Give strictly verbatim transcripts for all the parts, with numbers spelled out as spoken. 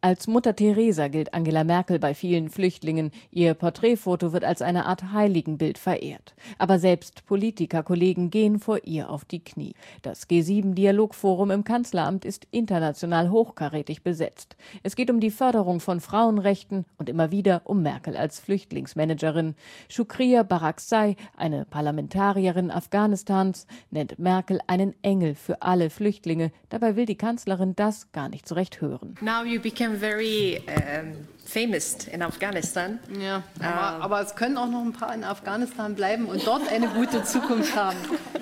Als Mutter Teresa gilt Angela Merkel bei vielen Flüchtlingen. Ihr Porträtfoto wird als eine Art Heiligenbild verehrt. Aber selbst Politikerkollegen gehen vor ihr auf die Knie. Das G sieben Dialogforum im Kanzleramt ist international hochkarätig besetzt. Es geht um die Förderung von Frauenrechten und immer wieder um Merkel als Flüchtlingsmanagerin. Shukriya Barakzai, eine Parlamentarierin Afghanistans, nennt Merkel einen Engel für alle Flüchtlinge. Dabei will die Kanzlerin das gar nicht so recht hören. Now you became very um, famous in Afghanistan. Ja, aber, uh, aber es können auch noch ein paar in Afghanistan bleiben und dort eine gute Zukunft haben.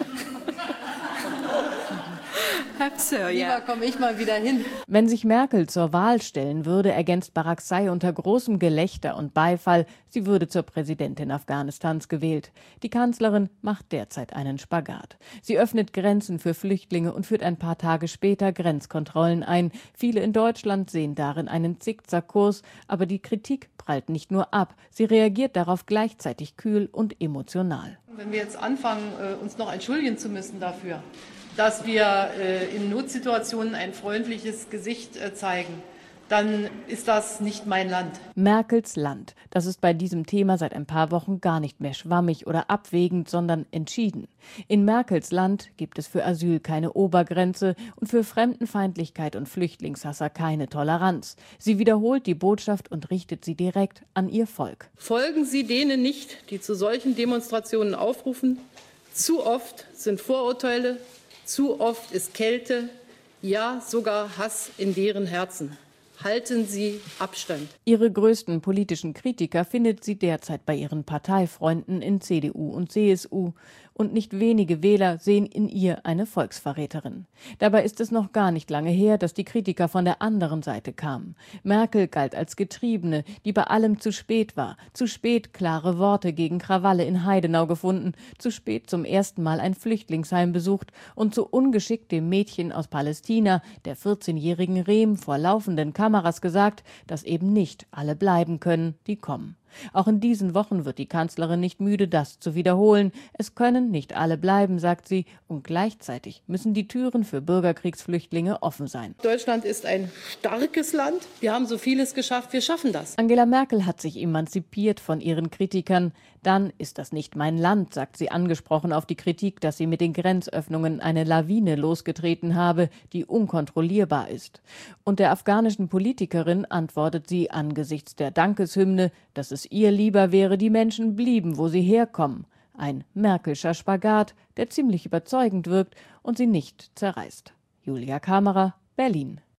So, yeah. Lieber komme ich mal wieder hin. Wenn sich Merkel zur Wahl stellen würde, ergänzt Barakzai unter großem Gelächter und Beifall, sie würde zur Präsidentin Afghanistans gewählt. Die Kanzlerin macht derzeit einen Spagat. Sie öffnet Grenzen für Flüchtlinge und führt ein paar Tage später Grenzkontrollen ein. Viele in Deutschland sehen darin einen Zickzackkurs, aber die Kritik prallt nicht nur ab. Sie reagiert darauf gleichzeitig kühl und emotional. Wenn wir jetzt anfangen, uns noch entschuldigen zu müssen dafür, dass wir äh, in Notsituationen ein freundliches Gesicht äh, zeigen, dann ist das nicht mein Land. Merkels Land, das ist bei diesem Thema seit ein paar Wochen gar nicht mehr schwammig oder abwägend, sondern entschieden. In Merkels Land gibt es für Asyl keine Obergrenze und für Fremdenfeindlichkeit und Flüchtlingshasser keine Toleranz. Sie wiederholt die Botschaft und richtet sie direkt an ihr Volk. Folgen Sie denen nicht, die zu solchen Demonstrationen aufrufen. Zu oft sind Vorurteile, zu oft ist Kälte, ja sogar Hass in deren Herzen. Halten Sie Abstand. Ihre größten politischen Kritiker findet sie derzeit bei ihren Parteifreunden in C D U und C S U. Und nicht wenige Wähler sehen in ihr eine Volksverräterin. Dabei ist es noch gar nicht lange her, dass die Kritiker von der anderen Seite kamen. Merkel galt als Getriebene, die bei allem zu spät war. Zu spät klare Worte gegen Krawalle in Heidenau gefunden, zu spät zum ersten Mal ein Flüchtlingsheim besucht und zu ungeschickt dem Mädchen aus Palästina, der vierzehnjährigen Rehm, vor laufenden Kameras gesagt, dass eben nicht alle bleiben können, die kommen. Auch in diesen Wochen wird die Kanzlerin nicht müde, das zu wiederholen. Es können nicht alle bleiben, sagt sie, und gleichzeitig müssen die Türen für Bürgerkriegsflüchtlinge offen sein. Deutschland ist ein starkes Land. Wir haben so vieles geschafft, wir schaffen das. Angela Merkel hat sich emanzipiert von ihren Kritikern. Dann ist das nicht mein Land, sagt sie angesprochen auf die Kritik, dass sie mit den Grenzöffnungen eine Lawine losgetreten habe, die unkontrollierbar ist. Und der afghanischen Politikerin antwortet sie angesichts der Dankeshymne, dass es ihr lieber wäre, die Menschen blieben, wo sie herkommen. Ein Merkelscher Spagat, der ziemlich überzeugend wirkt und sie nicht zerreißt. Julia Kammerer, Berlin.